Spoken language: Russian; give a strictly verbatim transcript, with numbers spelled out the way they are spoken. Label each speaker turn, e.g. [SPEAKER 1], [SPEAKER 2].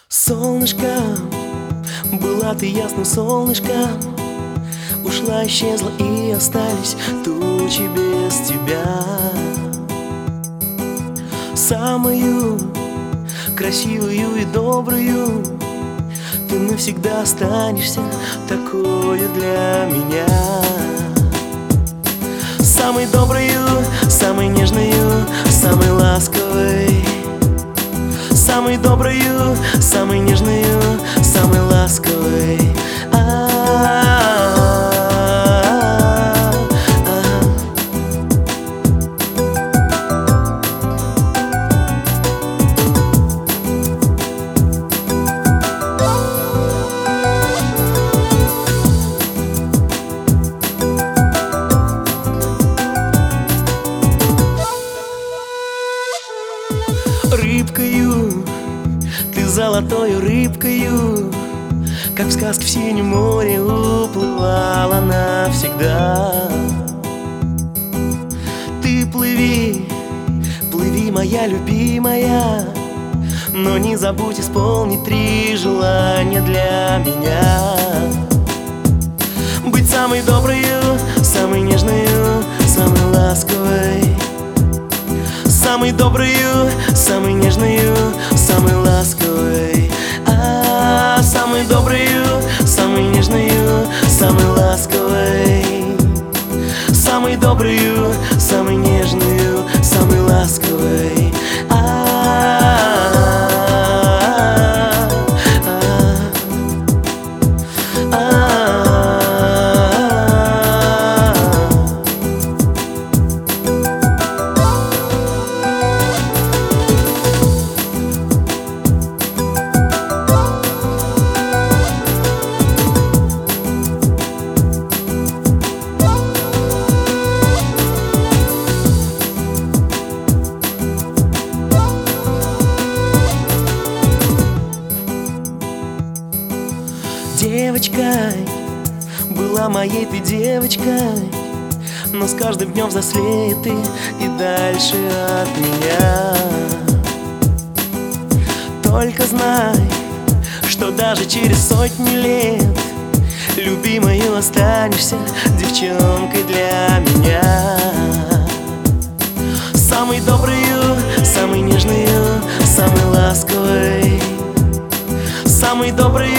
[SPEAKER 1] Солнышко, была ты ясным солнышком, ушла, исчезла и остались тучи без тебя. Самую красивую и добрую ты навсегда останешься такою для меня. Самой доброю, самой нежною, самой ласковой. Самой доброю, самой нежною, самой ласковой. Рыбкою, ты золотою рыбкою, как в сказке в синем море уплывала навсегда. Ты плыви, плыви, моя любимая, но не забудь исполнить три желания для меня. Быть самой доброю, самой нежною, самой ласковой. Самой доброю, самой нежною, самой ласковой. А, самой доброю, самой нежною, самой ласковой. Самой доброю, самой нежною, самой ласковой. Девочкой, была моей ты девочкой, но с каждым днем взрослеет ты и дальше от меня. Только знай, что даже через сотни лет любимою останешься девчонкой для меня. Самой доброю, самой нежною, самой ласковой. Самой доброй,